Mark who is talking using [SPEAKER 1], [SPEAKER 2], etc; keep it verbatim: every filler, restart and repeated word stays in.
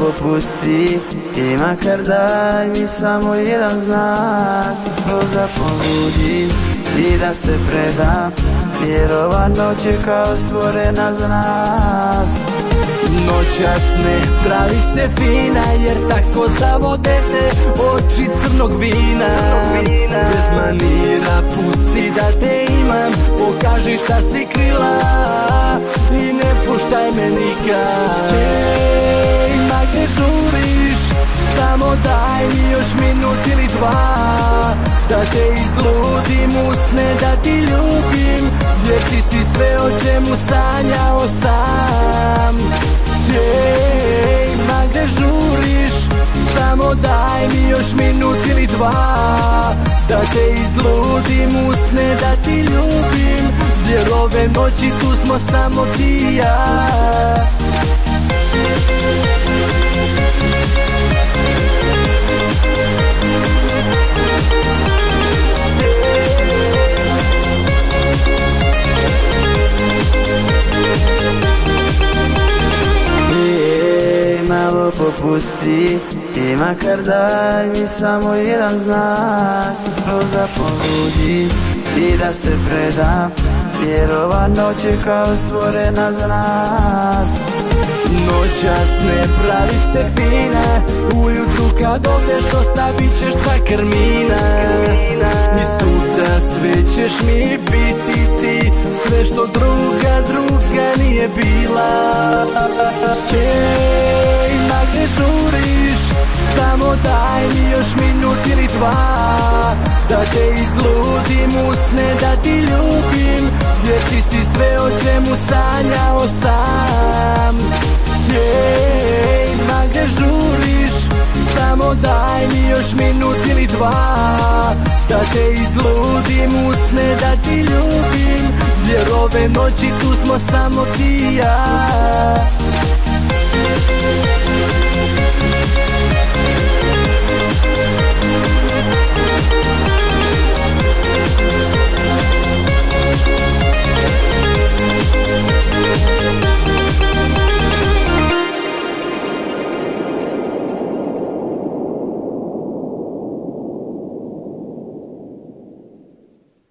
[SPEAKER 1] popusti i makar daj mi samo jedan znak. Skroz da pobudim i da se predam, jer ova noć je kao stvorena za nas.
[SPEAKER 2] Noćas ne pravi se fina, jer tako zavodete oči crnog vina. Bez manira pusti da te imam, pokaži šta si krila i ne puštaj me nikad. Ej, ma gde žuriš, samo daj mi još minut ili dva, da te izludim usne, da ti ljubim, jer ti si sve o čemu sanjao sam. Ej, ma gde žuriš, samo daj mi još minut ili dva, da te izludim usne, da ti ljubim, jer ove noći tu smo samo ti i ja.
[SPEAKER 1] Malo popusti i makar daj mi samo jedan znak. Skroz da pobudim i da se predam, jer ova noć je kao stvorena za nas.
[SPEAKER 2] Noćas ne pravi se fina, ujutru kad odeš ostavit ćeš dva krmina. I sutra sve ćeš mi biti ti, sve što druga, druga nije bila. Ej, ma gde žuriš, samo daj mi još minut ili dva, da te izludim usne, da ti ljubim, jer ti si sve o čemu sanjao sam. Ej, ma gde žuriš, samo daj mi još minut ili dva, da te izludim usne, da ti ljubim, jer ove noći tu smo samo ti i ja.